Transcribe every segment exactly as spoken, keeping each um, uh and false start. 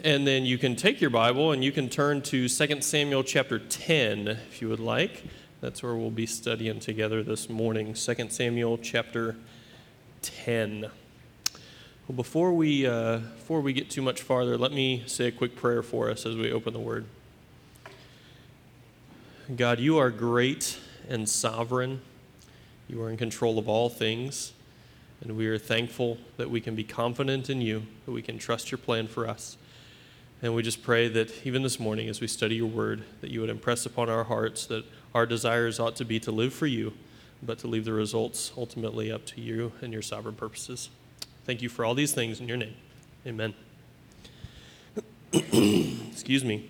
And then you can take your Bible and you can turn to Second Samuel chapter ten, if you would like. That's where we'll be studying together this morning, Second Samuel chapter ten. Well, before we, uh, before we get too much farther, let me say a quick prayer for us as we open the Word. God, you are great and sovereign. You are in control of all things. And we are thankful that we can be confident in you, that we can trust your plan for us. And we just pray that even this morning as we study your word, that you would impress upon our hearts that our desires ought to be to live for you, but to leave the results ultimately up to you and your sovereign purposes. Thank you for all these things in your name. Amen. Excuse me.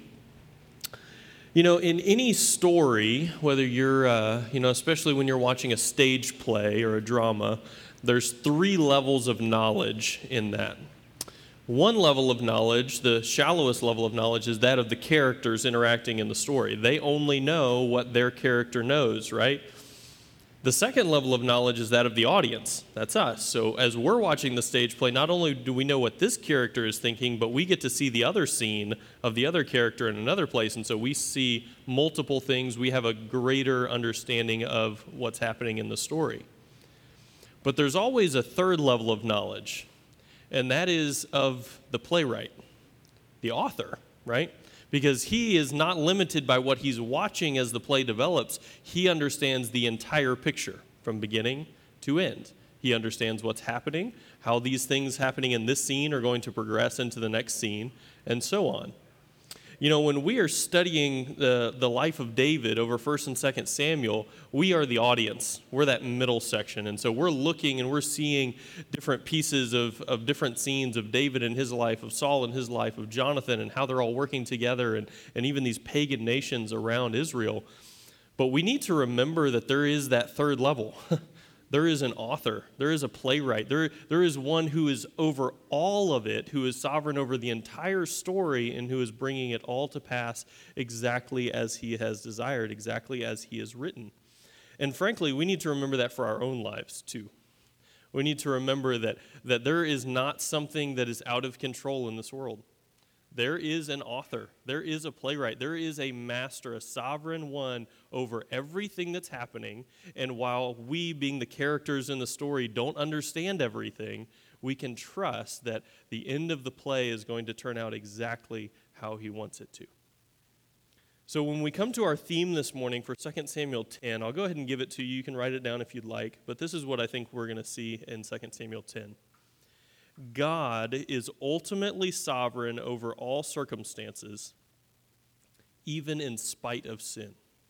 You know, in any story, whether you're, uh, you know, especially when you're watching a stage play or a drama, there's three levels of knowledge in that. One level of knowledge, the shallowest level of knowledge, is that of the characters interacting in the story. They only know what their character knows, right? The second level of knowledge is that of the audience. That's us. So as we're watching the stage play, not only do we know what this character is thinking, but we get to see the other scene of the other character in another place. And so we see multiple things. We have a greater understanding of what's happening in the story. But there's always a third level of knowledge, and that is of the playwright, the author, right? Because he is not limited by what he's watching as the play develops. He understands the entire picture from beginning to end. He understands what's happening, how these things happening in this scene are going to progress into the next scene, and so on. You know, when we are studying the, the life of David over First and Second Samuel, we are the audience. We're that middle section. And so we're looking and we're seeing different pieces of, of different scenes of David and his life, of Saul and his life, of Jonathan and how they're all working together, and, and even these pagan nations around Israel. But we need to remember that there is that third level. There is an author, there is a playwright, there, there is one who is over all of it, who is sovereign over the entire story, and who is bringing it all to pass exactly as he has desired, exactly as he has written. And frankly, we need to remember that for our own lives too. We need to remember that, that there is not something that is out of control in this world. There is an author, there is a playwright, there is a master, a sovereign one over everything that's happening. And while we, being the characters in the story, don't understand everything, we can trust that the end of the play is going to turn out exactly how he wants it to. So when we come to our theme this morning for Second Samuel ten, I'll go ahead and give it to you. You can write it down if you'd like, but this is what I think we're going to see in Second Samuel ten. God is ultimately sovereign over all circumstances, even in spite of sin.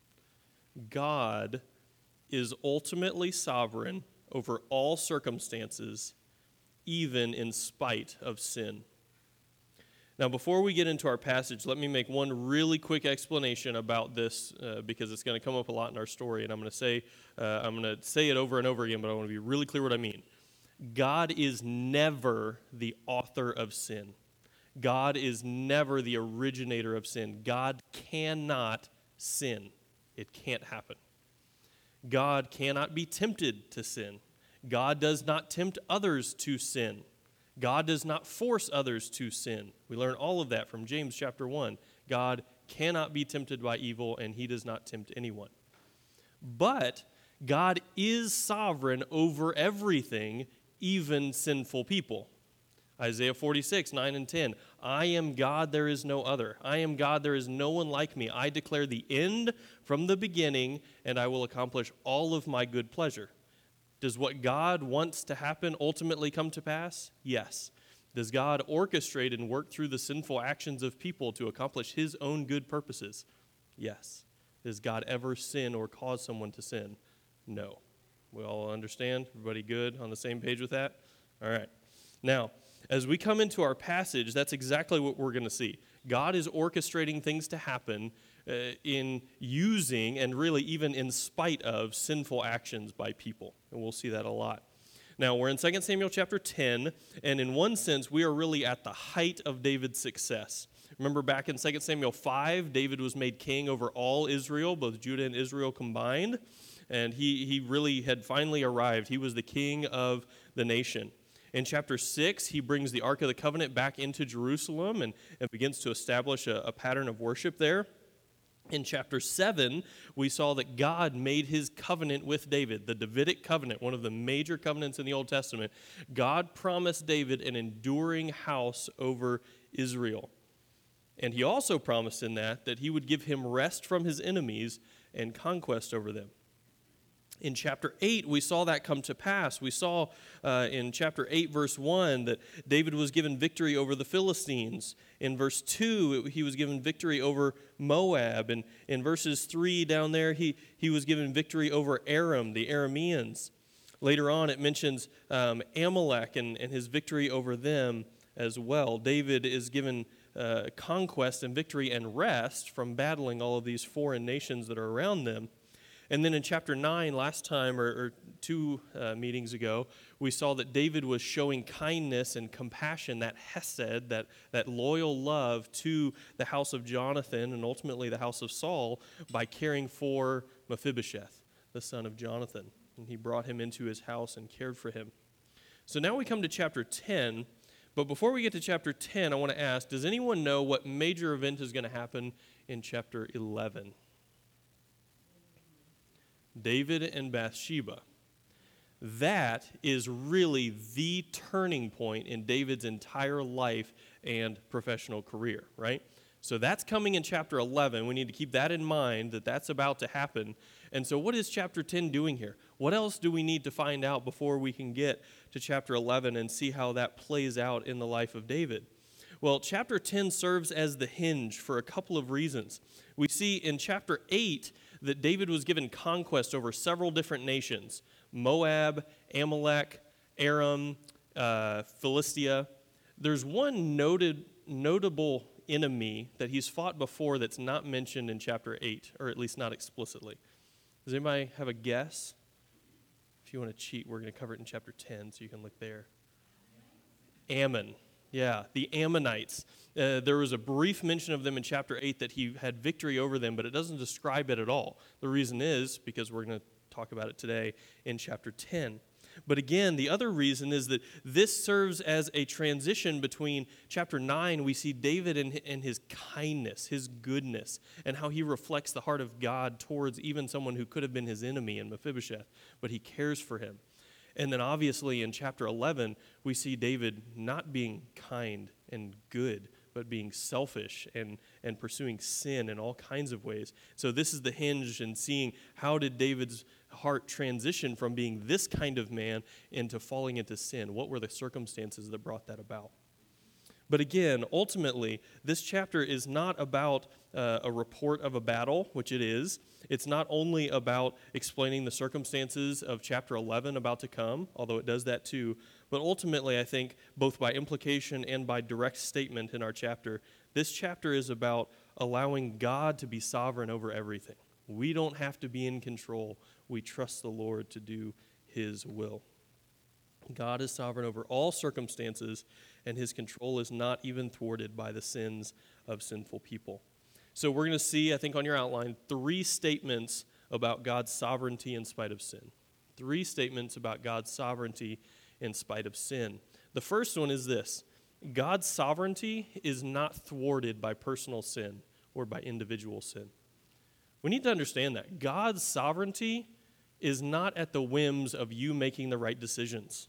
God is ultimately sovereign over all circumstances, even in spite of sin. Now, before we get into our passage, let me make one really quick explanation about this, uh, because it's going to come up a lot in our story, and I'm going to say uh, I'm going to say it over and over again, but I want to be really clear what I mean. God is never the author of sin. God is never the originator of sin. God cannot sin. It can't happen. God cannot be tempted to sin. God does not tempt others to sin. God does not force others to sin. We learn all of that from James chapter one. God cannot be tempted by evil, and he does not tempt anyone. But God is sovereign over everything, even sinful people. Isaiah forty-six, nine and ten. I am God, there is no other. I am God, there is no one like me. I declare the end from the beginning, and I will accomplish all of my good pleasure. Does what God wants to happen ultimately come to pass? Yes. Does God orchestrate and work through the sinful actions of people to accomplish his own good purposes? Yes. Does God ever sin or cause someone to sin? No. We all understand? Everybody good on the same page with that? All right. Now, as we come into our passage, that's exactly what we're going to see. God is orchestrating things to happen uh, in using and really even in spite of sinful actions by people. And we'll see that a lot. Now, we're in Second Samuel chapter ten, and in one sense, we are really at the height of David's success. Remember back in Second Samuel five, David was made king over all Israel, both Judah and Israel combined. And he, he really had finally arrived. He was the king of the nation. In chapter six, he brings the Ark of the Covenant back into Jerusalem and, and begins to establish a, a pattern of worship there. In chapter seven, we saw that God made his covenant with David, the Davidic covenant, one of the major covenants in the Old Testament. God promised David an enduring house over Israel. And he also promised in that that he would give him rest from his enemies and conquest over them. In chapter eight, we saw that come to pass. We saw uh, in chapter eight, verse one, that David was given victory over the Philistines. In verse two, he was given victory over Moab. And in verses three down there, he, he was given victory over Aram, the Arameans. Later on, it mentions um, Amalek and, and his victory over them as well. David is given uh, conquest and victory and rest from battling all of these foreign nations that are around them. And then in chapter nine, last time, or, or two uh, meetings ago, we saw that David was showing kindness and compassion, that hesed, that, that loyal love to the house of Jonathan and ultimately the house of Saul by caring for Mephibosheth, the son of Jonathan. And he brought him into his house and cared for him. So now we come to chapter ten. But before we get to chapter ten, I want to ask, does anyone know what major event is going to happen in chapter eleven? David and Bathsheba. That is really the turning point in David's entire life and professional career, right? So that's coming in chapter eleven. We need to keep that in mind, that that's about to happen. And so what is chapter ten doing here? What else do we need to find out before we can get to chapter eleven and see how that plays out in the life of David? Well, chapter ten serves as the hinge for a couple of reasons. We see in chapter eight that David was given conquest over several different nations: Moab, Amalek, Aram, uh, Philistia. There's one noted, notable enemy that he's fought before that's not mentioned in chapter eight, or at least not explicitly. Does anybody have a guess? If you want to cheat, we're going to cover it in chapter ten, so you can look there. Ammon. Yeah, the Ammonites. Uh, there was a brief mention of them in chapter eight that he had victory over them, but it doesn't describe it at all. The reason is because we're going to talk about it today in chapter ten. But again, the other reason is that this serves as a transition between chapter nine. We see David and, and his kindness, his goodness, and how he reflects the heart of God towards even someone who could have been his enemy in Mephibosheth, but he cares for him. And then obviously in chapter eleven, we see David not being kind and good, but being selfish and, and pursuing sin in all kinds of ways. So this is the hinge in seeing how did David's heart transition from being this kind of man into falling into sin? What were the circumstances that brought that about? But again, ultimately, this chapter is not about uh, a report of a battle, which it is. It's not only about explaining the circumstances of chapter eleven about to come, although it does that too. But ultimately, I think, both by implication and by direct statement in our chapter, this chapter is about allowing God to be sovereign over everything. We don't have to be in control. We trust the Lord to do his will. God is sovereign over all circumstances, and his control is not even thwarted by the sins of sinful people. So we're going to see, I think on your outline, three statements about God's sovereignty in spite of sin. Three statements about God's sovereignty in spite of sin. The first one is this: God's sovereignty is not thwarted by personal sin or by individual sin. We need to understand that. God's sovereignty is not at the whims of you making the right decisions.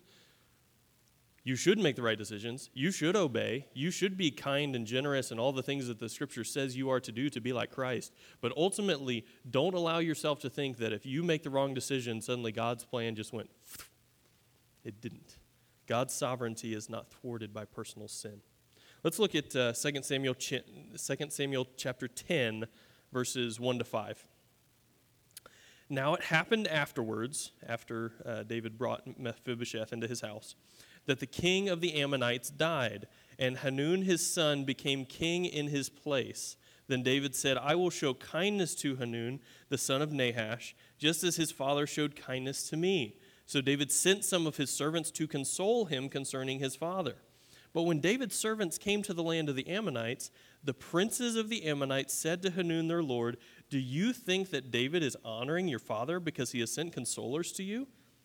You should make the right decisions. You should obey. You should be kind and generous and all the things that the Scripture says you are to do to be like Christ. But ultimately, don't allow yourself to think that if you make the wrong decision, suddenly God's plan just went. It didn't. God's sovereignty is not thwarted by personal sin. Let's look at uh, Second Samuel, Second Samuel chapter ten, verses one to five. Now it happened afterwards, after uh, David brought Mephibosheth into his house, that the king of the Ammonites died, and Hanun his son became king in his place. Then David said, I will show kindness to Hanun, the son of Nahash, just as his father showed kindness to me. So David sent some of his servants to console him concerning his father. But when David's servants came to the land of the Ammonites, the princes of the Ammonites said to Hanun their lord, Do you think that David is honoring your father because he has sent consolers to you?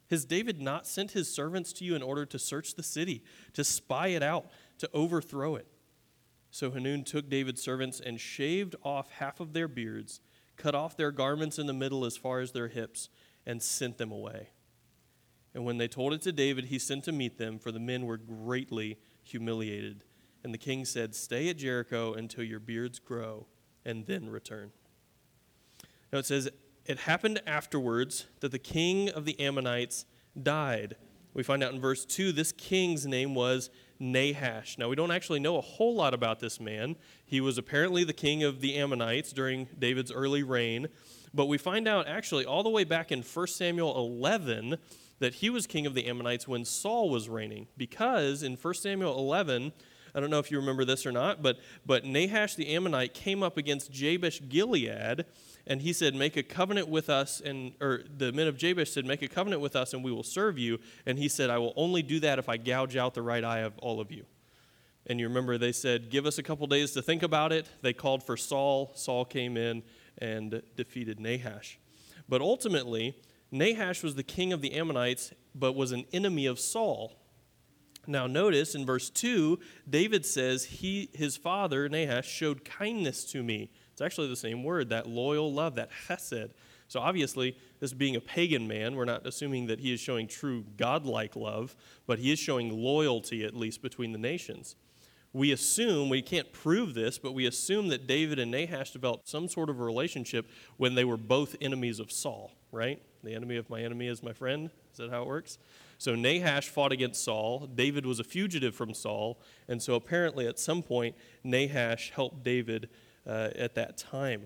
Has David not sent his servants to you in order to search the city, to spy it out, to overthrow it?" So Hanun took David's servants and shaved off half of their beards, cut off their garments in the middle as far as their hips, and sent them away. And when they told it to David, he sent to meet them, for the men were greatly humiliated. And the king said, "Stay at Jericho until your beards grow, and then return." Now it says, it happened afterwards that the king of the Ammonites died. We find out in verse two, this king's name was Nahash. Now, we don't actually know a whole lot about this man. He was apparently the king of the Ammonites during David's early reign. But we find out actually all the way back in First Samuel eleven that he was king of the Ammonites when Saul was reigning. Because in First Samuel eleven, I don't know if you remember this or not, but, but Nahash the Ammonite came up against Jabesh Gilead, and he said, "Make a covenant with us," and or the men of Jabesh said, "Make a covenant with us, and we will serve you." And he said, "I will only do that if I gouge out the right eye of all of you." And you remember they said, "Give us a couple days to think about it." They called for Saul. Saul came in and defeated Nahash. But ultimately, Nahash was the king of the Ammonites, but was an enemy of Saul. Now notice in verse two, David says, he, his father, Nahash, showed kindness to me. It's actually the same word, that loyal love, that chesed. So obviously, this being a pagan man, we're not assuming that he is showing true godlike love, but he is showing loyalty, at least, between the nations. We assume, we can't prove this, but we assume that David and Nahash developed some sort of a relationship when they were both enemies of Saul, right? The enemy of my enemy is my friend. Is that how it works? So Nahash fought against Saul. David was a fugitive from Saul. And so apparently at some point, Nahash helped David uh, at that time.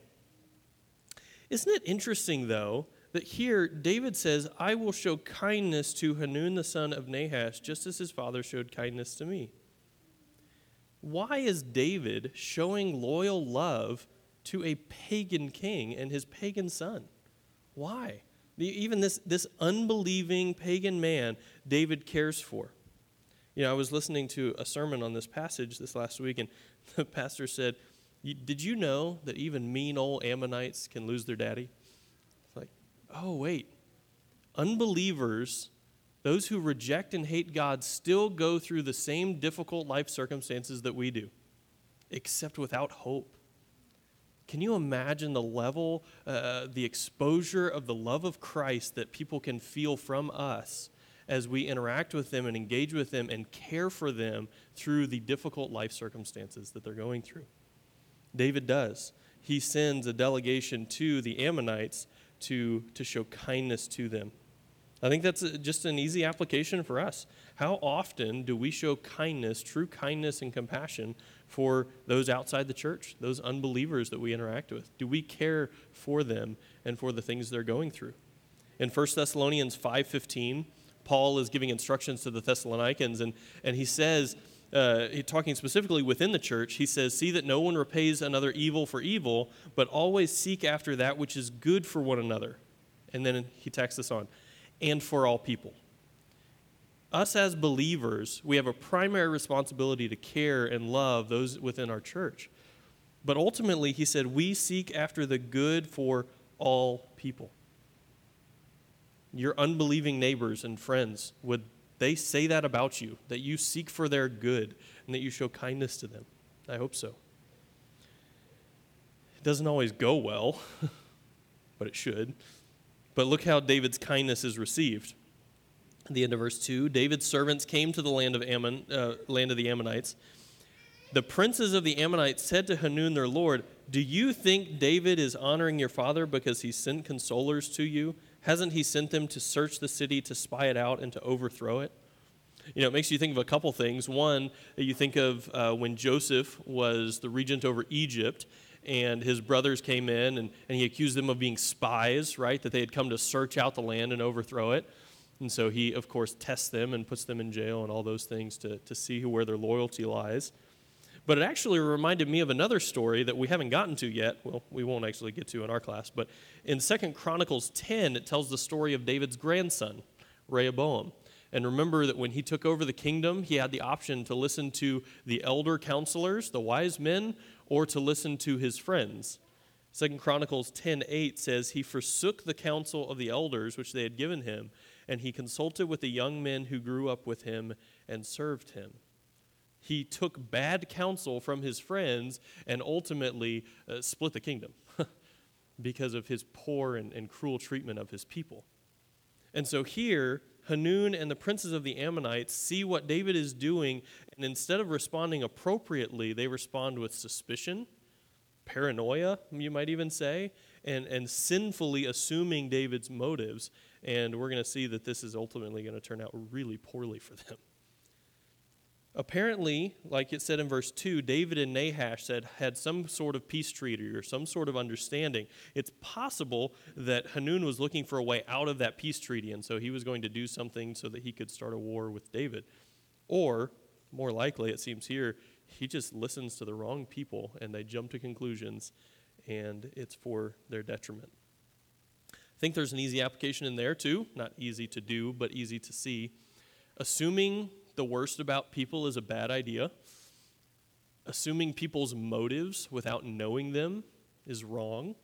Isn't it interesting, though, that here David says, "I will show kindness to Hanun the son of Nahash, just as his father showed kindness to me." Why is David showing loyal love to a pagan king and his pagan son? Why? Even this, this unbelieving pagan man, David cares for. You know, I was listening to a sermon on this passage this last week, and the pastor said, "Did you know that even mean old Ammonites can lose their daddy?" It's like, oh, wait. Unbelievers, those who reject and hate God, still go through the same difficult life circumstances that we do, except without hope. Can you imagine the level, uh, the exposure of the love of Christ that people can feel from us as we interact with them and engage with them and care for them through the difficult life circumstances that they're going through? David does. He sends a delegation to the Ammonites to, to show kindness to them. I think that's just an easy application for us. How often do we show kindness, true kindness and compassion for those outside the church, those unbelievers that we interact with? Do we care for them and for the things they're going through? In First Thessalonians five fifteen, Paul is giving instructions to the Thessalonians, and, and he says, uh, talking specifically within the church, he says, "See that no one repays another evil for evil, but always seek after that which is good for one another." And then he tacks this on. "And for all people." Us as believers, we have a primary responsibility to care and love those within our church. But ultimately, he said, we seek after the good for all people. Your unbelieving neighbors and friends, would they say that about you, that you seek for their good and that you show kindness to them? I hope so. It doesn't always go well, but it should. But look how David's kindness is received. At the end of verse two, David's servants came to the land of Ammon, uh, land of the Ammonites. The princes of the Ammonites said to Hanun their lord, "Do you think David is honoring your father because he sent consolers to you? Hasn't he sent them to search the city, to spy it out, and to overthrow it?" You know, it makes you think of a couple things. One, you think of uh, when Joseph was the regent over Egypt, and his brothers came in, and, and he accused them of being spies, right? That they had come to search out the land and overthrow it. And so he, of course, tests them and puts them in jail and all those things to, to see where their loyalty lies. But it actually reminded me of another story that we haven't gotten to yet. Well, we won't actually get to in our class. But in Second Chronicles ten, it tells the story of David's grandson, Rehoboam. And remember that when he took over the kingdom, he had the option to listen to the elder counselors, the wise men, or to listen to his friends. Second Chronicles ten eight says, "He forsook the counsel of the elders which they had given him, and he consulted with the young men who grew up with him and served him. He took bad counsel from his friends and ultimately uh, split the kingdom because of his poor and, and cruel treatment of his people. And so here, Hanun and the princes of the Ammonites see what David is doing, and instead of responding appropriately, they respond with suspicion, paranoia, you might even say, and, and sinfully assuming David's motives. And we're going to see that this is ultimately going to turn out really poorly for them. Apparently, like it said in verse two, David and Nahash said, had some sort of peace treaty or some sort of understanding. It's possible that Hanun was looking for a way out of that peace treaty, and so he was going to do something so that he could start a war with David. Or, more likely, it seems here, he just listens to the wrong people, and they jump to conclusions, and it's for their detriment. I think there's an easy application in there, too. Not easy to do, but easy to see. Assuming the worst about people is a bad idea. Assuming people's motives without knowing them is wrong.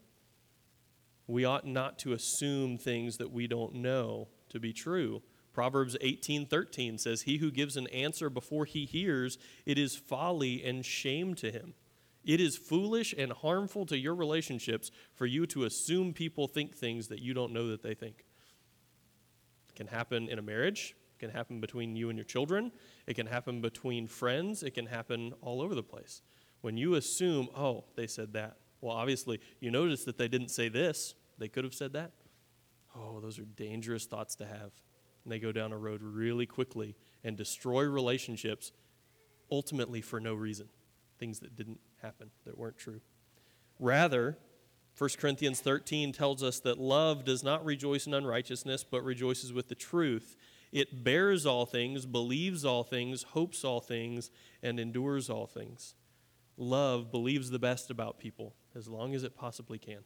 We ought not to assume things that we don't know to be true. Proverbs eighteen thirteen says, "He who gives an answer before he hears, it is folly and shame to him." It is foolish and harmful to your relationships for you to assume people think things that you don't know that they think. It can happen in a marriage. It can happen between you and your children. It can happen between friends. It can happen all over the place. When you assume, oh, they said that. Well, obviously, you notice that they didn't say this. They could have said that. Oh, those are dangerous thoughts to have. And they go down a road really quickly and destroy relationships, ultimately for no reason. Things that didn't happen, that weren't true. Rather, First Corinthians thirteen tells us that love does not rejoice in unrighteousness, but rejoices with the truth. It bears all things, believes all things, hopes all things, and endures all things. Love believes the best about people as long as it possibly can.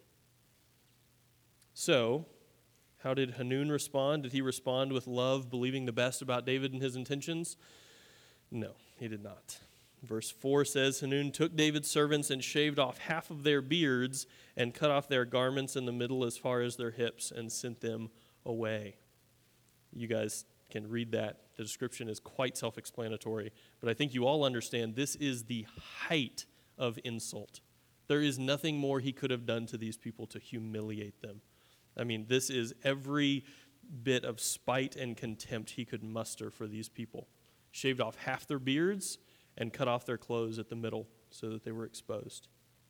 So, how did Hanun respond? Did he respond with love, believing the best about David and his intentions? No, he did not. Verse four says, Hanun took David's servants and shaved off half of their beards and cut off their garments in the middle as far as their hips and sent them away. You guys can read that. The description is quite self-explanatory, but I think you all understand this is the height of insult. There is nothing more he could have done to these people to humiliate them. I mean, this is every bit of spite and contempt he could muster for these people. Shaved off half their beards and cut off their clothes at the middle so that they were exposed.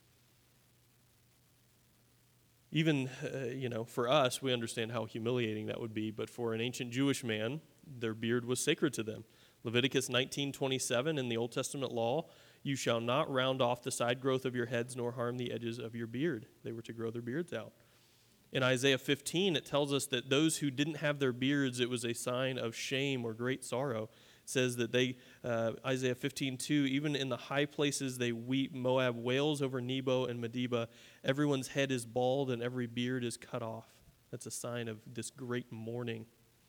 Even, uh, you know, for us, we understand how humiliating that would be, but for an ancient Jewish man, their beard was sacred to them. Leviticus nineteen twenty-seven in the Old Testament law, you shall not round off the side growth of your heads nor harm the edges of your beard. They were to grow their beards out. In Isaiah fifteen, it tells us that those who didn't have their beards, it was a sign of shame or great sorrow. It says that they, uh, Isaiah fifteen two, even in the high places they weep. Moab wails over Nebo and Medeba. Everyone's head is bald and every beard is cut off. That's a sign of this great mourning.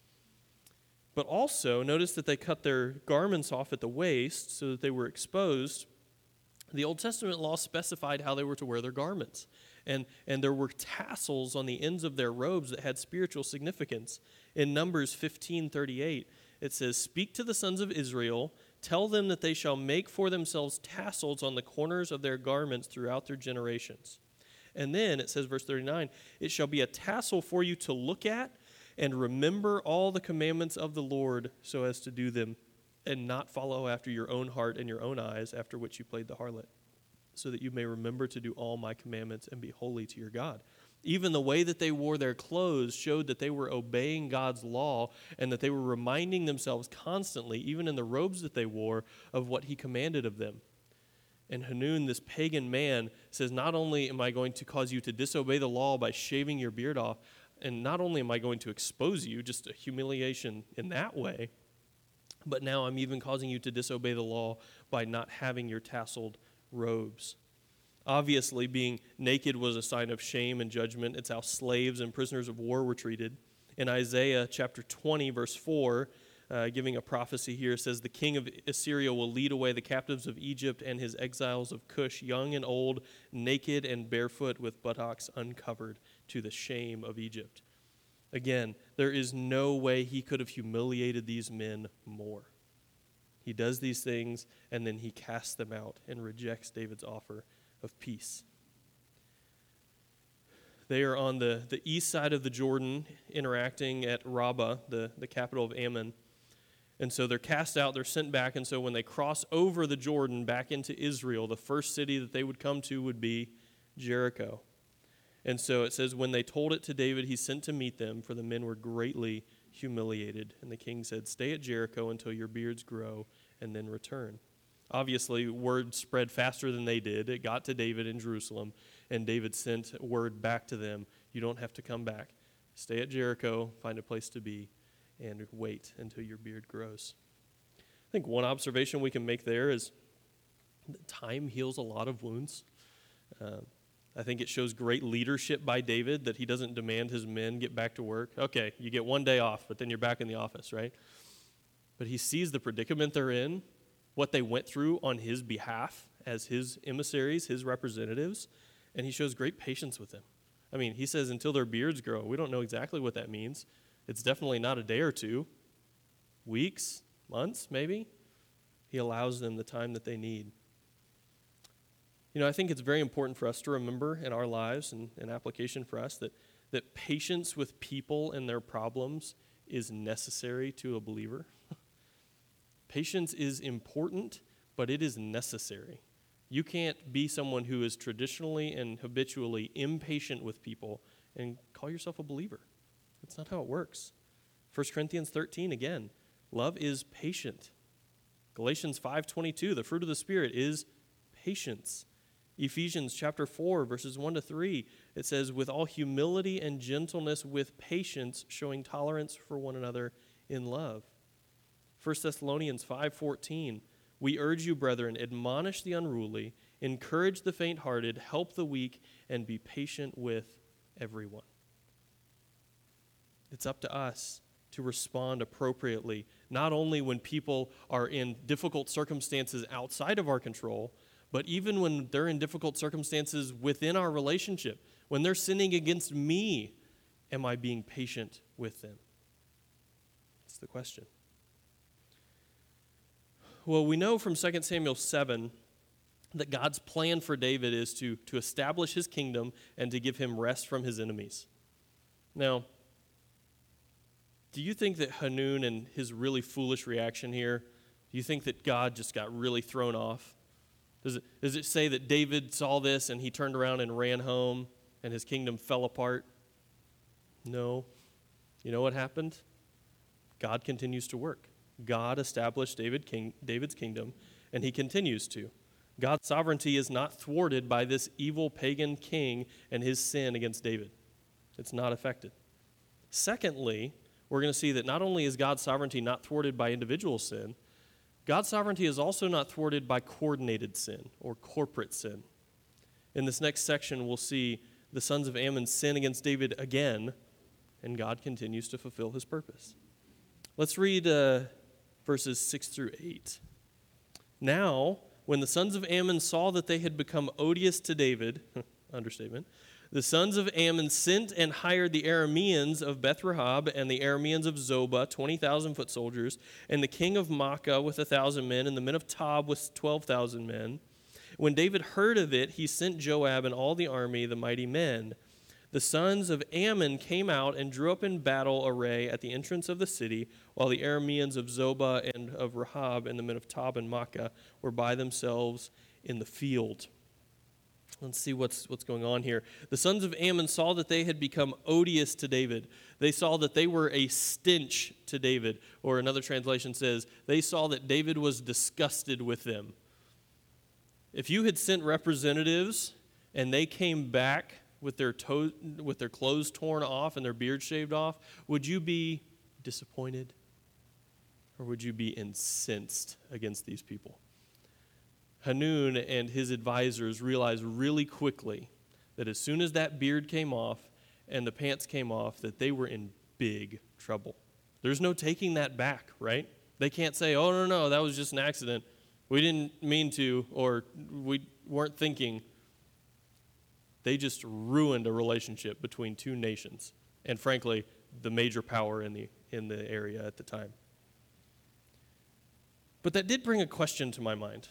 But also, notice that they cut their garments off at the waist so that they were exposed. The Old Testament law specified how they were to wear their garments. And, and there were tassels on the ends of their robes that had spiritual significance. In Numbers fifteen thirty-eight, it says, "Speak to the sons of Israel, tell them that they shall make for themselves tassels on the corners of their garments throughout their generations." And then it says, verse thirty-nine, "It shall be a tassel for you to look at and remember all the commandments of the Lord so as to do them, and not follow after your own heart and your own eyes, after which you played the harlot, so that you may remember to do all my commandments and be holy to your God." Even the way that they wore their clothes showed that they were obeying God's law and that they were reminding themselves constantly, even in the robes that they wore, of what he commanded of them. And Hanun, this pagan man, says, not only am I going to cause you to disobey the law by shaving your beard off, and not only am I going to expose you, just a humiliation in that way, but now I'm even causing you to disobey the law by not having your tasseled robes. Obviously, being naked was a sign of shame and judgment. It's how slaves and prisoners of war were treated. In Isaiah chapter twenty, verse four, uh, giving a prophecy here, says, "The king of Assyria will lead away the captives of Egypt and his exiles of Cush, young and old, naked and barefoot, with buttocks uncovered, to the shame of Egypt." Again, there is no way he could have humiliated these men more. He does these things, and then he casts them out and rejects David's offer of peace. They are on the, the east side of the Jordan, interacting at Rabbah, the, the capital of Ammon. And so they're cast out, they're sent back, and so when they cross over the Jordan back into Israel, the first city that they would come to would be Jericho. And so it says, when they told it to David, he sent to meet them, for the men were greatly humiliated. And the king said, stay at Jericho until your beards grow, and then return. Obviously, word spread faster than they did. It got to David in Jerusalem, and David sent word back to them, you don't have to come back. Stay at Jericho, find a place to be, and wait until your beard grows. I think one observation we can make there is that time heals a lot of wounds. Uh, I think it shows great leadership by David that he doesn't demand his men get back to work. Okay, you get one day off, but then you're back in the office, right? But he sees the predicament they're in, what they went through on his behalf as his emissaries, his representatives, and he shows great patience with them. I mean, he says until their beards grow. We don't know exactly what that means. It's definitely not a day or two, weeks, months, maybe. He allows them the time that they need. You know, I think it's very important for us to remember in our lives and an application for us that, that patience with people and their problems is necessary to a believer. Patience is important, but it is necessary. You can't be someone who is traditionally and habitually impatient with people and call yourself a believer. That's not how it works. First Corinthians thirteen, again, love is patient. Galatians five twenty-two, the fruit of the Spirit is patience. Ephesians chapter four, verses one to three, it says, with all humility and gentleness, with patience, showing tolerance for one another in love. First Thessalonians five fourteen, we urge you, brethren, admonish the unruly, encourage the faint-hearted, help the weak, and be patient with everyone. It's up to us to respond appropriately, not only when people are in difficult circumstances outside of our control, but even when they're in difficult circumstances within our relationship. When they're sinning against me, am I being patient with them? That's the question. Well, we know from Second Samuel seven that God's plan for David is to, to establish his kingdom and to give him rest from his enemies. Now, do you think that Hanun and his really foolish reaction here, do you think that God just got really thrown off? Does it, does it say that David saw this and he turned around and ran home and his kingdom fell apart? No. You know what happened? God continues to work. God established David king, David's kingdom, and he continues to. God's sovereignty is not thwarted by this evil pagan king and his sin against David. It's not affected. Secondly, we're going to see that not only is God's sovereignty not thwarted by individual sin, God's sovereignty is also not thwarted by coordinated sin or corporate sin. In this next section, we'll see the sons of Ammon sin against David again, and God continues to fulfill his purpose. Let's read uh, verses six through eight. Now, when the sons of Ammon saw that they had become odious to David, understatement, the sons of Ammon sent and hired the Arameans of Beth-Rehob and the Arameans of Zobah, twenty thousand foot soldiers, and the king of Maacah with one thousand men, and the men of Tob with twelve thousand men. When David heard of it, he sent Joab and all the army, the mighty men. The sons of Ammon came out and drew up in battle array at the entrance of the city, while the Arameans of Zobah and of Rehob and the men of Tob and Maacah were by themselves in the field. Let's see what's what's going on here. The sons of Ammon saw that they had become odious to David. They saw that they were a stench to David. Or another translation says, they saw that David was disgusted with them. If you had sent representatives and they came back with their toe, with their clothes torn off and their beard shaved off, would you be disappointed? Or would you be incensed against these people? Hanun and his advisors realized really quickly that as soon as that beard came off and the pants came off, that they were in big trouble. There's no taking that back, right? They can't say, oh, no, no, that was just an accident. We didn't mean to, or we weren't thinking. They just ruined a relationship between two nations. And frankly, the major power in the in the area at the time. But that did bring a question to my mind.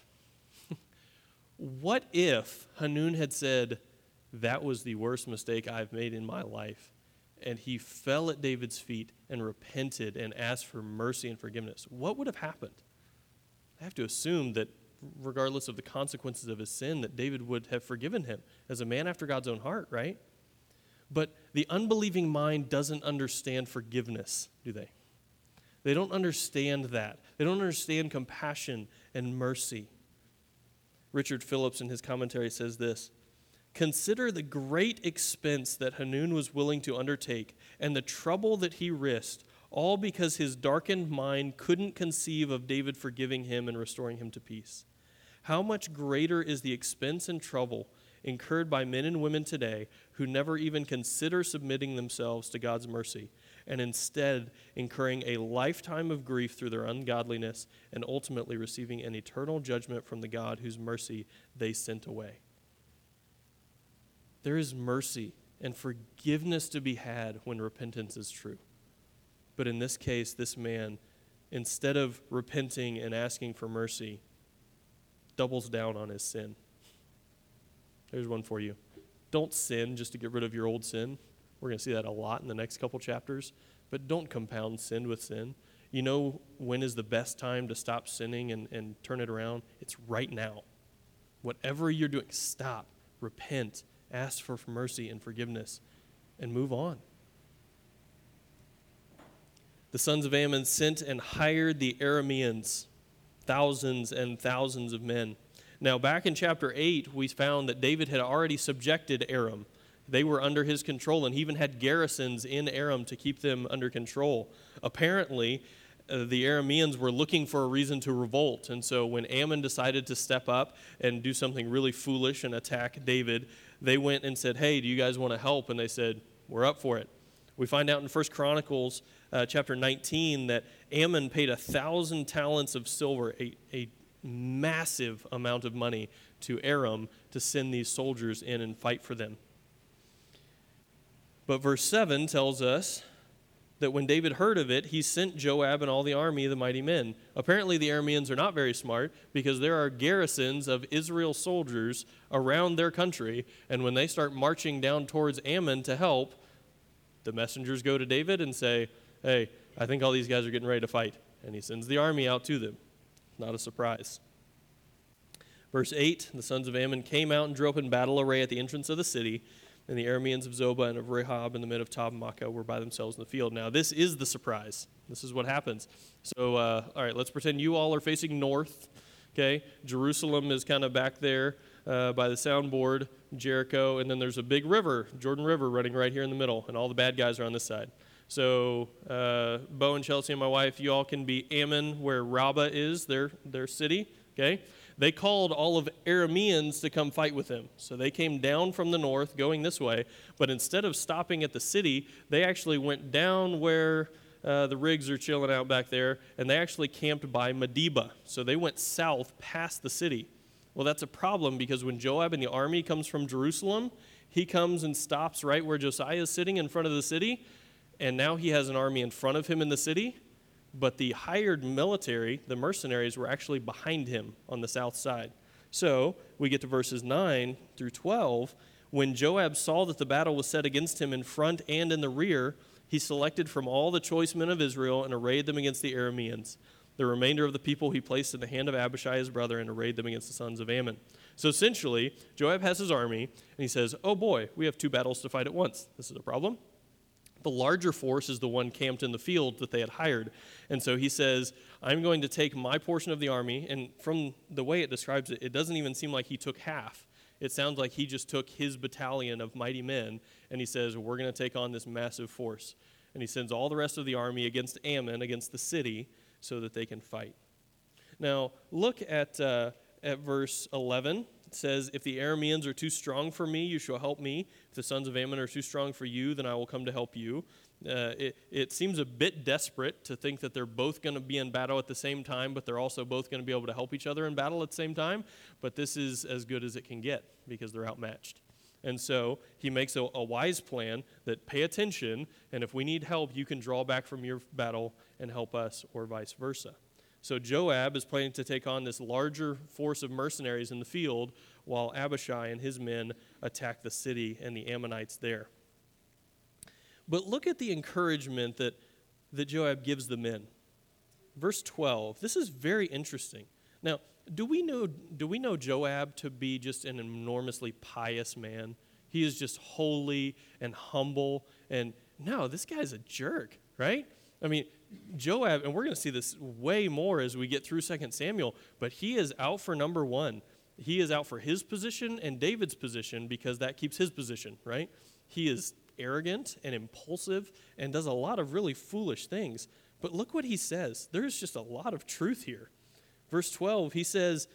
What if Hanun had said, that was the worst mistake I've made in my life, and he fell at David's feet and repented and asked for mercy and forgiveness? What would have happened? I have to assume that regardless of the consequences of his sin, that David would have forgiven him as a man after God's own heart, right? But the unbelieving mind doesn't understand forgiveness, do they? They don't understand that. They don't understand compassion and mercy. Richard Phillips in his commentary says this: consider the great expense that Hanun was willing to undertake and the trouble that he risked, all because his darkened mind couldn't conceive of David forgiving him and restoring him to peace. How much greater is the expense and trouble incurred by men and women today who never even consider submitting themselves to God's mercy, and instead incurring a lifetime of grief through their ungodliness and ultimately receiving an eternal judgment from the God whose mercy they sent away. There is mercy and forgiveness to be had when repentance is true. But in this case, this man, instead of repenting and asking for mercy, doubles down on his sin. There's one for you. Don't sin just to get rid of your old sin. We're going to see that a lot in the next couple chapters. But don't compound sin with sin. You know when is the best time to stop sinning and, and turn it around? It's right now. Whatever you're doing, stop, repent, ask for mercy and forgiveness, and move on. The sons of Ammon sent and hired the Arameans, thousands and thousands of men. Now, back in chapter eight, we found that David had already subjected Aram. They were under his control, and he even had garrisons in Aram to keep them under control. Apparently, uh, the Arameans were looking for a reason to revolt, and so when Ammon decided to step up and do something really foolish and attack David, they went and said, hey, do you guys want to help? And they said, we're up for it. We find out in First Chronicles uh, chapter nineteen that Ammon paid a thousand talents of silver, a, a massive amount of money, to Aram to send these soldiers in and fight for them. But verse seven tells us that when David heard of it, he sent Joab and all the army, the mighty men. Apparently the Arameans are not very smart, because there are garrisons of Israel soldiers around their country, and when they start marching down towards Ammon to help, the messengers go to David and say, hey, I think all these guys are getting ready to fight. And he sends the army out to them. Not a surprise. Verse eight, the sons of Ammon came out and drew up in battle array at the entrance of the city, and the Arameans of Zobah and of Rehob and the men of Tabmacah were by themselves in the field. Now, this is the surprise. This is what happens. So, uh, all right, let's pretend you all are facing north, okay? Jerusalem is kind of back there uh, by the soundboard, Jericho, and then there's a big river, Jordan River, running right here in the middle, and all the bad guys are on this side. So, uh, Bo and Chelsea and my wife, you all can be Ammon, where Rabbah is, their, their city, okay? They called all of Arameans to come fight with them. So they came down from the north, going this way, but instead of stopping at the city, they actually went down where uh, the rigs are chilling out back there, and they actually camped by Medeba. So they went south past the city. Well, that's a problem, because when Joab and the army comes from Jerusalem, he comes and stops right where Josiah is sitting in front of the city, and now he has an army in front of him in the city, but the hired military, the mercenaries, were actually behind him on the south side. So we get to verses nine through twelve. When Joab saw that the battle was set against him in front and in the rear, he selected from all the choice men of Israel and arrayed them against the Arameans. The remainder of the people he placed in the hand of Abishai his brother and arrayed them against the sons of Ammon. So essentially, Joab has his army, and he says, oh boy, we have two battles to fight at once. This is a problem. The larger force is the one camped in the field that they had hired. And so he says, I'm going to take my portion of the army, and from the way it describes it, it doesn't even seem like he took half. It sounds like he just took his battalion of mighty men, and he says, we're going to take on this massive force. And he sends all the rest of the army against Ammon, against the city, so that they can fight. Now, look at, uh, at verse eleven. It says, if the Arameans are too strong for me, you shall help me. If the sons of Ammon are too strong for you, then I will come to help you. Uh, it, it seems a bit desperate to think that they're both going to be in battle at the same time, but they're also both going to be able to help each other in battle at the same time. But this is as good as it can get, because they're outmatched. And so he makes a, a wise plan that pay attention, and if we need help, you can draw back from your battle and help us, or vice versa. So Joab is planning to take on this larger force of mercenaries in the field, while Abishai and his men attack the city and the Ammonites there. But look at the encouragement that, that Joab gives the men. Verse twelve, this is very interesting. Now, do we know do we know Joab to be just an enormously pious man? He is just holy and humble, and no, this guy's a jerk, right? I mean, Joab, and we're going to see this way more as we get through Second Samuel, but he is out for number one. He is out for his position and David's position because that keeps his position, right? He is arrogant and impulsive and does a lot of really foolish things. But look what he says. There's just a lot of truth here. Verse twelve, he says,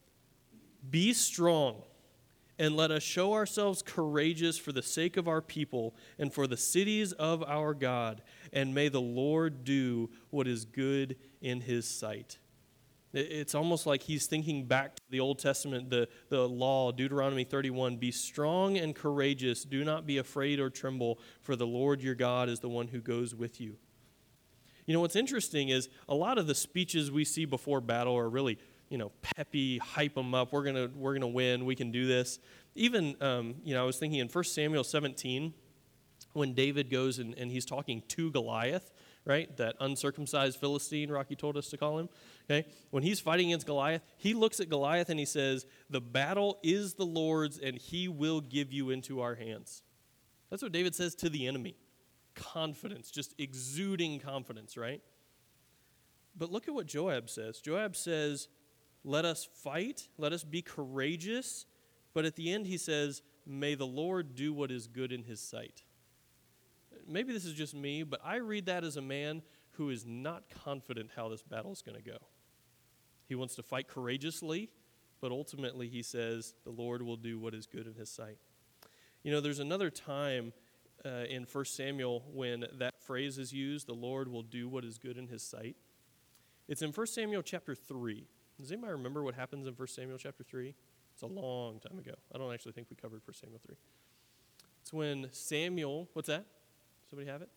"Be strong, and let us show ourselves courageous for the sake of our people and for the cities of our God, and may the Lord do what is good in his sight." It's almost like he's thinking back to the Old Testament, the, the law, Deuteronomy thirty-one, "Be strong and courageous, do not be afraid or tremble, for the Lord your God is the one who goes with you." You know, what's interesting is a lot of the speeches we see before battle are really, you know, peppy, hype them up. We're gonna we're gonna win. We can do this. Even, um, you know, I was thinking in First Samuel seventeen, when David goes and, and he's talking to Goliath, right? That uncircumcised Philistine, Rocky told us to call him. Okay, when he's fighting against Goliath, he looks at Goliath and he says, "The battle is the Lord's, and he will give you into our hands." That's what David says to the enemy. Confidence, just exuding confidence, right? But look at what Joab says. Joab says, "Let us fight, let us be courageous," but at the end he says, "May the Lord do what is good in his sight." Maybe this is just me, but I read that as a man who is not confident how this battle is going to go. He wants to fight courageously, but ultimately he says, the Lord will do what is good in his sight. You know, there's another time Uh, in First Samuel when that phrase is used, "the Lord will do what is good in his sight." It's in First Samuel chapter three. Does anybody remember what happens in First Samuel chapter three? It's a long time ago. I don't actually think we covered First Samuel three. It's when Samuel, what's that? Somebody have it?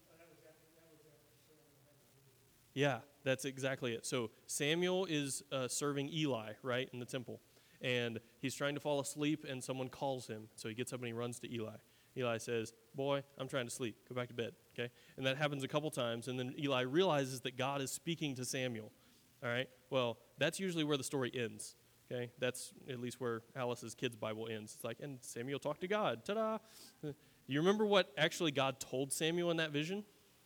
Yeah, that's exactly it. So Samuel is uh, serving Eli, right, in the temple. And he's trying to fall asleep, and someone calls him. So he gets up and he runs to Eli. Eli says, "Boy, I'm trying to sleep. Go back to bed." Okay? And that happens a couple times, and then Eli realizes that God is speaking to Samuel. All right? Well, that's usually where the story ends. Okay? That's at least where Alice's kids' Bible ends. It's like, and Samuel talked to God. Ta-da! You remember what actually God told Samuel in that vision?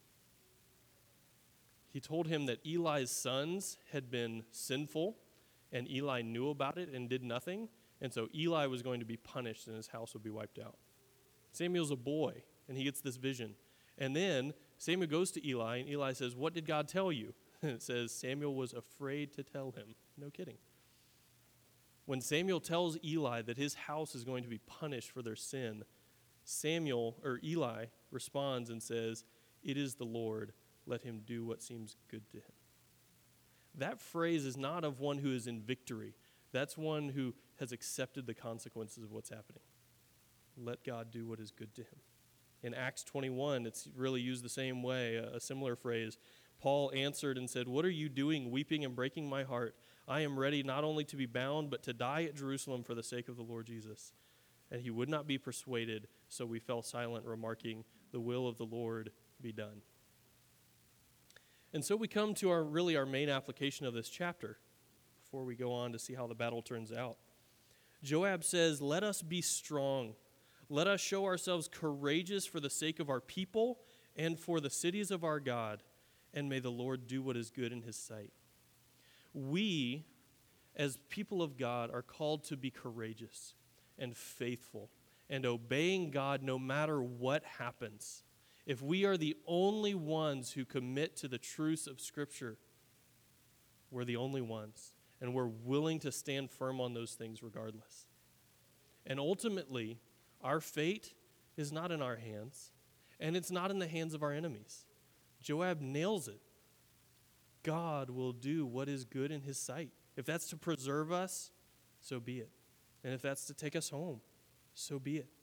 He told him that Eli's sons had been sinful, and Eli knew about it and did nothing, and so Eli was going to be punished and his house would be wiped out. Samuel's a boy, and he gets this vision. And then Samuel goes to Eli, and Eli says, "What did God tell you?" And it says Samuel was afraid to tell him. No kidding. When Samuel tells Eli that his house is going to be punished for their sin, Samuel, or Eli, responds and says, "It is the Lord. Let him do what seems good to him." That phrase is not of one who is in victory. That's one who has accepted the consequences of what's happening. Let God do what is good to him. In Acts twenty-one, it's really used the same way, a similar phrase. Paul answered and said, "What are you doing, weeping and breaking my heart? I am ready not only to be bound, but to die at Jerusalem for the sake of the Lord Jesus." And he would not be persuaded, so we fell silent, remarking, "The will of the Lord be done." And so we come to our really our main application of this chapter before we go on to see how the battle turns out. Joab says, "Let us be strong. Let us show ourselves courageous for the sake of our people and for the cities of our God, and may the Lord do what is good in his sight." We, as people of God, are called to be courageous and faithful and obeying God no matter what happens. If we are the only ones who commit to the truths of Scripture, we're the only ones, and we're willing to stand firm on those things regardless. And ultimately, our fate is not in our hands, and it's not in the hands of our enemies. Joab nails it. God will do what is good in his sight. If that's to preserve us, so be it. And if that's to take us home, so be it.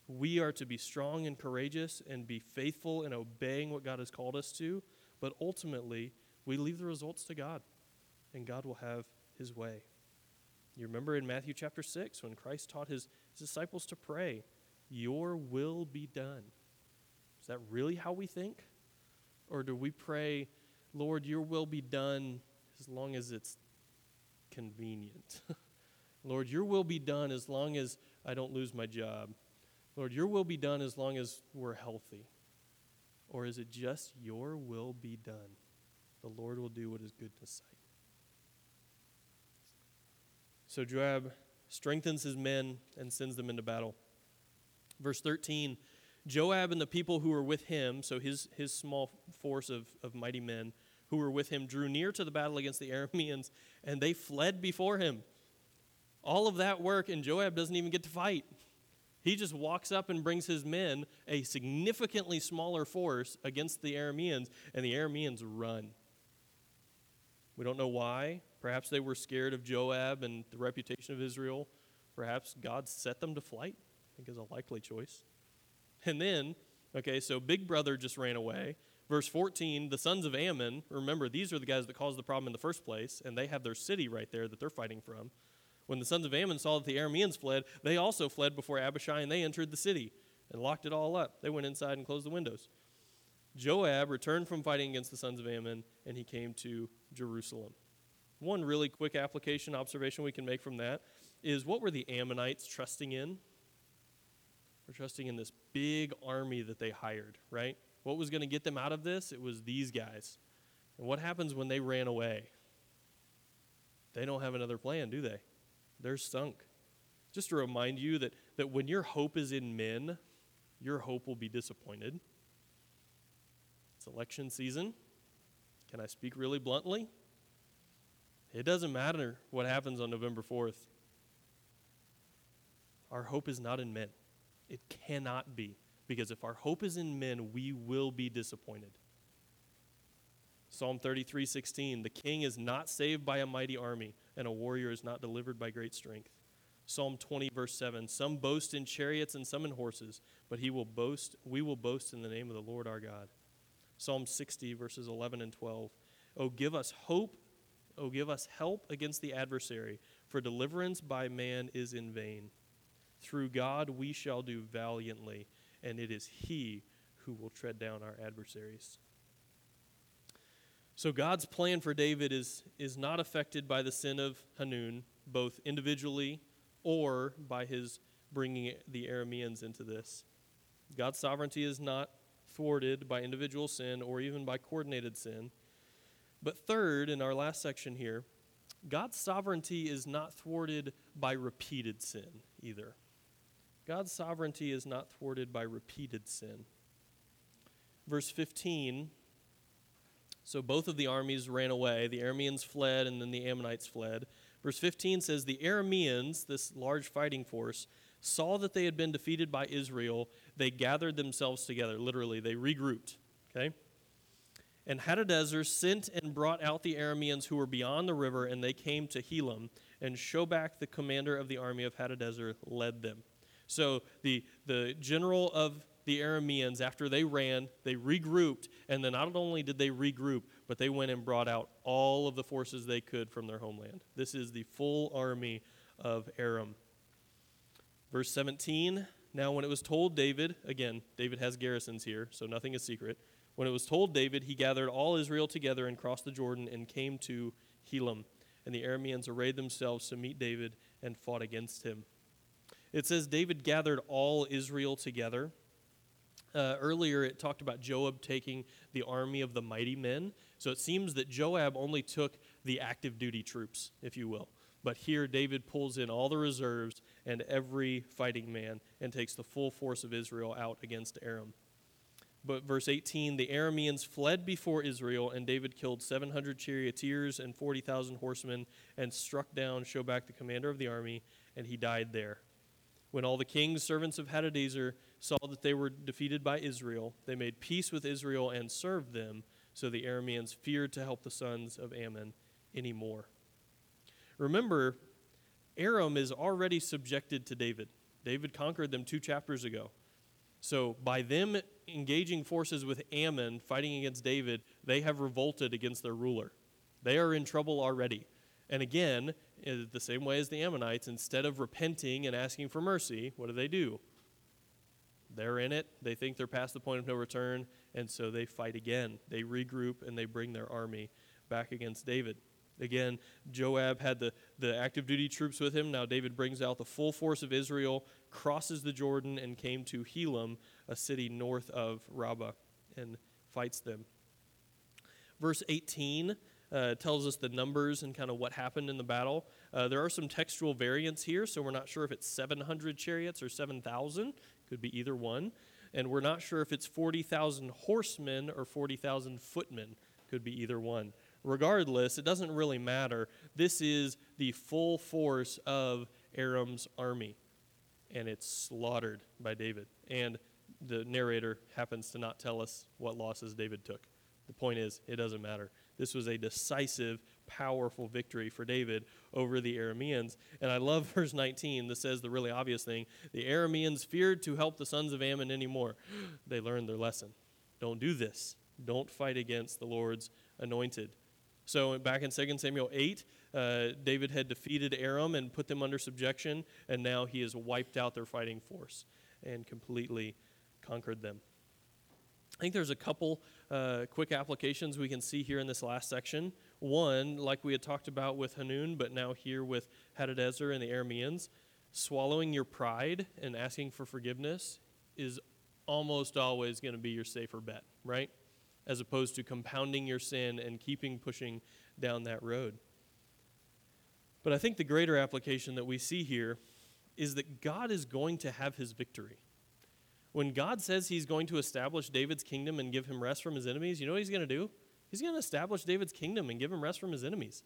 We are to be strong and courageous and be faithful in obeying what God has called us to, but ultimately, we leave the results to God, and God will have his way. You remember in Matthew chapter six when Christ taught his, his disciples to pray, your will be done. Is that really how we think? Or do we pray, Lord, your will be done as long as it's convenient? Lord, your will be done as long as I don't lose my job. Lord, your will be done as long as we're healthy. Or is it just your will be done? The Lord will do what is good in his sight. So Joab strengthens his men and sends them into battle. Verse thirteen, Joab and the people who were with him, so his, his small force of, of mighty men who were with him, drew near to the battle against the Arameans, and they fled before him. All of that work, and Joab doesn't even get to fight. He just walks up and brings his men, a significantly smaller force, against the Arameans, and the Arameans run. We don't know why. Perhaps they were scared of Joab and the reputation of Israel. Perhaps God set them to flight, I think is a likely choice. And then, okay, so big brother just ran away. Verse fourteen, the sons of Ammon, remember, these are the guys that caused the problem in the first place, and they have their city right there that they're fighting from. When the sons of Ammon saw that the Arameans fled, they also fled before Abishai, and they entered the city and locked it all up. They went inside and closed the windows. Joab returned from fighting against the sons of Ammon, and he came to Jerusalem. One really quick application observation we can make from that is, what were the Ammonites trusting in? They're trusting in this big army that they hired, right? What was going to get them out of this? It was these guys. And what happens when they ran away? They don't have another plan, do they? They're sunk. Just to remind you that, that when your hope is in men, your hope will be disappointed. It's election season. Can I speak really bluntly? It doesn't matter what happens on November fourth. Our hope is not in men. It cannot be. Because if our hope is in men, we will be disappointed. Psalm thirty-three sixteen, the king is not saved by a mighty army, and a warrior is not delivered by great strength. Psalm twenty, verse seven, some boast in chariots and some in horses, but he will boast, we will boast in the name of the Lord our God. Psalm sixty, verses eleven and twelve, oh, give us hope, oh, give us help against the adversary, for deliverance by man is in vain. Through God we shall do valiantly, and it is he who will tread down our adversaries. So God's plan for David is, is not affected by the sin of Hanun, both individually or by his bringing the Arameans into this. God's sovereignty is not thwarted by individual sin or even by coordinated sin. But third, in our last section here, God's sovereignty is not thwarted by repeated sin either. God's sovereignty is not thwarted by repeated sin. Verse fifteen, so both of the armies ran away. The Arameans fled, and then the Ammonites fled. Verse fifteen says, the Arameans, this large fighting force, saw that they had been defeated by Israel. They gathered themselves together. Literally, they regrouped. Okay? And Hadadezer sent and brought out the Arameans who were beyond the river, and they came to Helam. And Shobach, the commander of the army of Hadadezer, led them. So the, the general of the Arameans, after they ran, they regrouped, and then not only did they regroup, but they went and brought out all of the forces they could from their homeland. This is the full army of Aram. Verse seventeen, now when it was told David, again, David has garrisons here, so nothing is secret. When it was told David, he gathered all Israel together and crossed the Jordan and came to Helam. And the Arameans arrayed themselves to meet David and fought against him. It says David gathered all Israel together. Uh, earlier, it talked about Joab taking the army of the mighty men. So it seems that Joab only took the active duty troops, if you will. But here, David pulls in all the reserves and every fighting man and takes the full force of Israel out against Aram. But verse eighteen, the Arameans fled before Israel, and David killed seven hundred charioteers and forty thousand horsemen and struck down Shobach, the commander of the army, and he died there. When all the king's servants of Hadadezer saw that they were defeated by Israel, they made peace with Israel and served them, so the Arameans feared to help the sons of Ammon anymore. Remember, Aram is already subjected to David. David conquered them two chapters ago. So by them engaging forces with Ammon, fighting against David, they have revolted against their ruler. They are in trouble already. And again, in the same way as the Ammonites, instead of repenting and asking for mercy, what do they do? They're in it. They think they're past the point of no return, and so they fight again. They regroup, and they bring their army back against David. Again, Joab had the, the active duty troops with him. Now David brings out the full force of Israel, crosses the Jordan, and came to Helam, a city north of Rabbah, and fights them. Verse eighteen uh, tells us the numbers and kind of what happened in the battle. Uh, there are some textual variants here, so we're not sure if it's seven hundred chariots or seven thousand. Could be either one. And we're not sure if it's forty thousand horsemen or forty thousand footmen. Could be either one. Regardless, it doesn't really matter. This is the full force of Aram's army, and it's slaughtered by David. And the narrator happens to not tell us what losses David took. The point is, it doesn't matter. This was a decisive, powerful victory for David over the Arameans. And I love verse nineteen that says the really obvious thing. The Arameans feared to help the sons of Ammon anymore. They learned their lesson. Don't do this. Don't fight against the Lord's anointed. So back in Second Samuel eight, uh, David had defeated Aram and put them under subjection, and now he has wiped out their fighting force and completely conquered them. I think there's a couple uh, quick applications we can see here in this last section. One, like we had talked about with Hanun, but now here with Hadadezer and the Arameans, swallowing your pride and asking for forgiveness is almost always going to be your safer bet, right? As opposed to compounding your sin and keeping pushing down that road. But I think the greater application that we see here is that God is going to have his victory. When God says he's going to establish David's kingdom and give him rest from his enemies, you know what he's going to do? He's going to establish David's kingdom and give him rest from his enemies.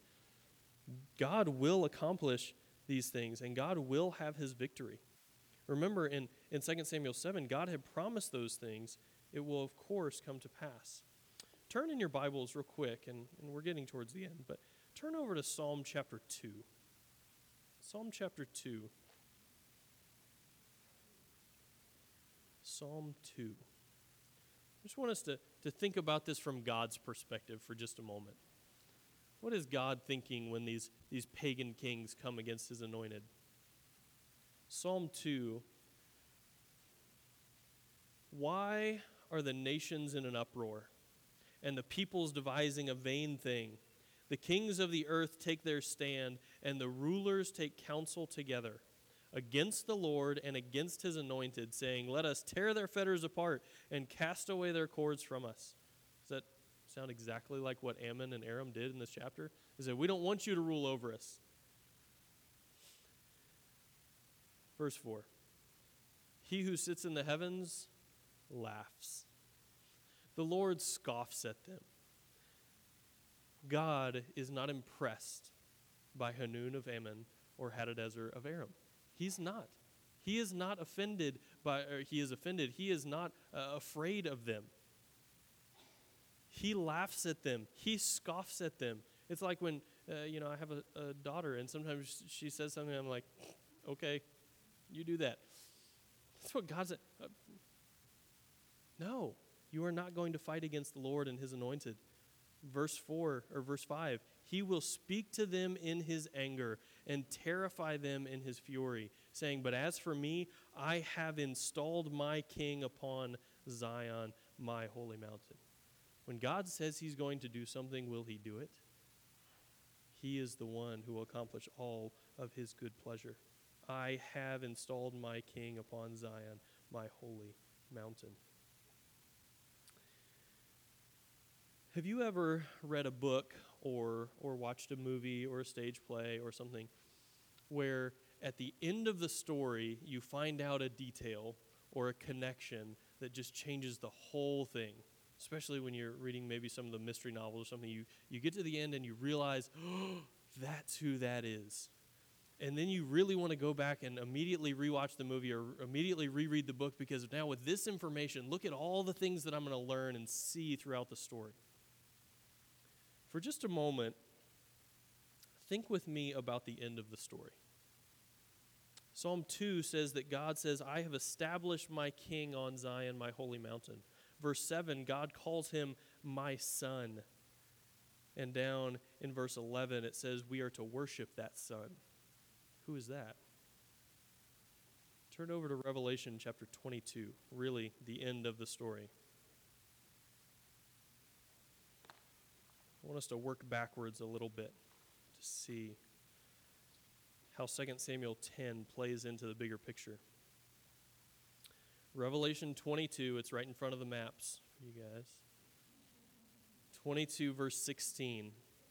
God will accomplish these things, and God will have his victory. Remember, in, in Second Samuel seven, God had promised those things. It will, of course, come to pass. Turn in your Bibles real quick, and, and we're getting towards the end, but turn over to Psalm chapter two. Psalm chapter two. Psalm two. I just want us to, to think about this from God's perspective for just a moment. What is God thinking when these, these pagan kings come against his anointed? Psalm two. Why are the nations in an uproar, and the peoples devising a vain thing? The kings of the earth take their stand, and the rulers take counsel together against the Lord and against his anointed, saying, let us tear their fetters apart and cast away their cords from us. Does that sound exactly like what Ammon and Aram did in this chapter? They said, we don't want you to rule over us. Verse four. He who sits in the heavens laughs. The Lord scoffs at them. God is not impressed by Hanun of Ammon or Hadadezer of Aram. He's not. He is not offended by, or he is offended. He is not uh, afraid of them. He laughs at them. He scoffs at them. It's like when, uh, you know, I have a, a daughter, and sometimes she says something, I'm like, okay, you do that. That's what God said. Uh, no, you are not going to fight against the Lord and his anointed. Verse four or verse five, he will speak to them in his anger and terrify them in his fury, saying, but as for me, I have installed my king upon Zion, my holy mountain. When God says he's going to do something, will he do it? He is the one who will accomplish all of his good pleasure. I have installed my king upon Zion, my holy mountain. Have you ever read a book or or watched a movie or a stage play or something where at the end of the story you find out a detail or a connection that just changes the whole thing? Especially when you're reading maybe some of the mystery novels or something, you, you get to the end and you realize, oh, that's who that is. And then you really want to go back and immediately rewatch the movie or immediately reread the book, because now with this information, look at all the things that I'm going to learn and see throughout the story. For just a moment, think with me about the end of the story. Psalm two says that God says, I have established my king on Zion, my holy mountain. Verse seven, God calls him my son. And down in verse eleven, it says we are to worship that son. Who is that? Turn over to Revelation chapter twenty-two, really the end of the story. I want us to work backwards a little bit to see how Second Samuel ten plays into the bigger picture. Revelation twenty-two, it's right in front of the maps, you guys. twenty-two, verse sixteen.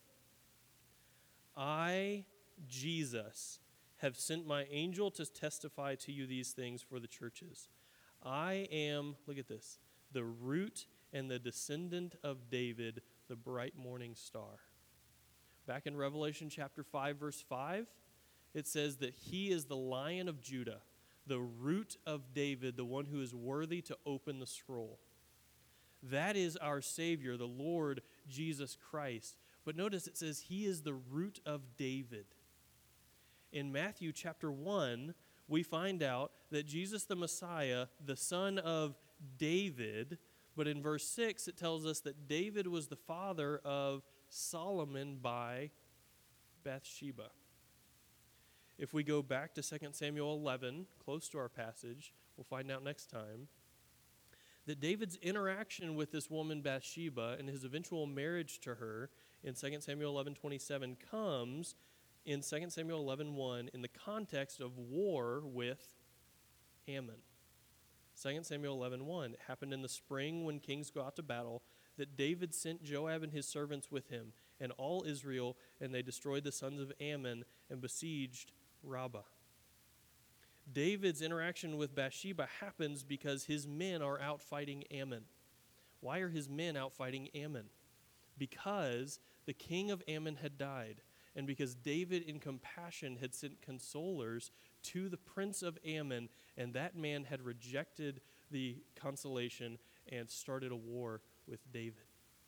I, Jesus, have sent my angel to testify to you these things for the churches. I am, look at this, the root and the descendant of David, the bright morning star. Back in Revelation chapter five, verse five, it says that he is the Lion of Judah, the root of David, the one who is worthy to open the scroll. That is our Savior, the Lord Jesus Christ. But notice it says he is the root of David. In Matthew chapter one, we find out that Jesus the Messiah, the son of David, but in verse six it tells us that David was the father of Solomon by Bathsheba. If we go back to Second Samuel eleven, close to our passage, we'll find out next time, that David's interaction with this woman Bathsheba and his eventual marriage to her in Second Samuel eleven twenty-seven comes in Second Samuel eleven one in the context of war with Ammon. Second Samuel eleven one, it happened in the spring when kings go out to battle, that David sent Joab and his servants with him and all Israel, and they destroyed the sons of Ammon and besieged Rabbah. David's interaction with Bathsheba happens because his men are out fighting Ammon. Why are his men out fighting Ammon? Because the king of Ammon had died, and because David in compassion had sent consolers to the prince of Ammon, and that man had rejected the consolation and started a war with David.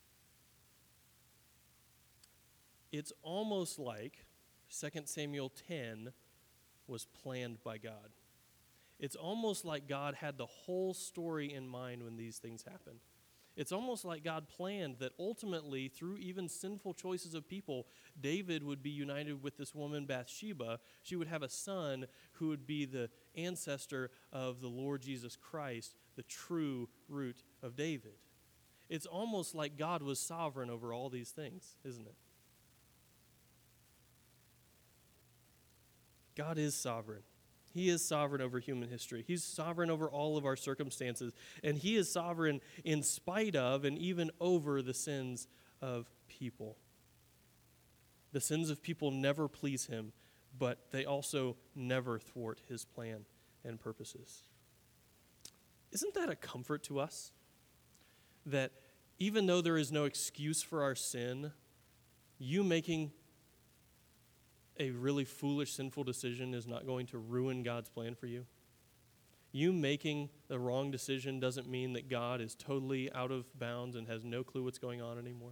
It's almost like Second Samuel ten was planned by God. It's almost like God had the whole story in mind when these things happened. It's almost like God planned that ultimately, through even sinful choices of people, David would be united with this woman Bathsheba. She would have a son who would be the ancestor of the Lord Jesus Christ, the true root of David. It's almost like God was sovereign over all these things, isn't it? God is sovereign. He is sovereign over human history. He's sovereign over all of our circumstances. And he is sovereign in spite of and even over the sins of people. The sins of people never please him, but they also never thwart his plan and purposes. Isn't that a comfort to us? That even though there is no excuse for our sin, you making a really foolish, sinful decision is not going to ruin God's plan for you. You making the wrong decision doesn't mean that God is totally out of bounds and has no clue what's going on anymore.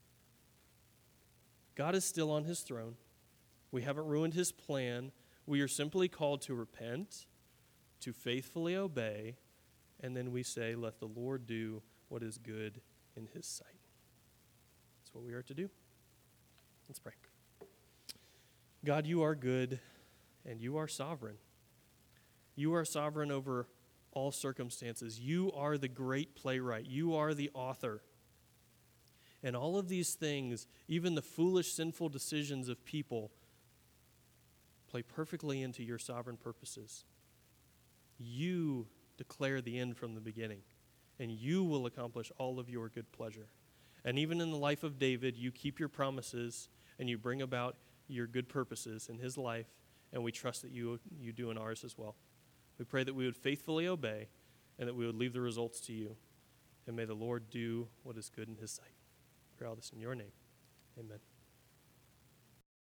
God is still on his throne. We haven't ruined his plan. We are simply called to repent, to faithfully obey, and then we say, let the Lord do what is good in his sight. That's what we are to do. Let's pray. God, you are good and you are sovereign. You are sovereign over all circumstances. You are the great playwright. You are the author. And all of these things, even the foolish, sinful decisions of people, play perfectly into your sovereign purposes. You declare the end from the beginning, and you will accomplish all of your good pleasure. And even in the life of David, you keep your promises and you bring about your good purposes in his life, and we trust that you you do in ours as well. We pray that we would faithfully obey and that we would leave the results to you. And may the Lord do what is good in his sight. We pray all this in your name. Amen.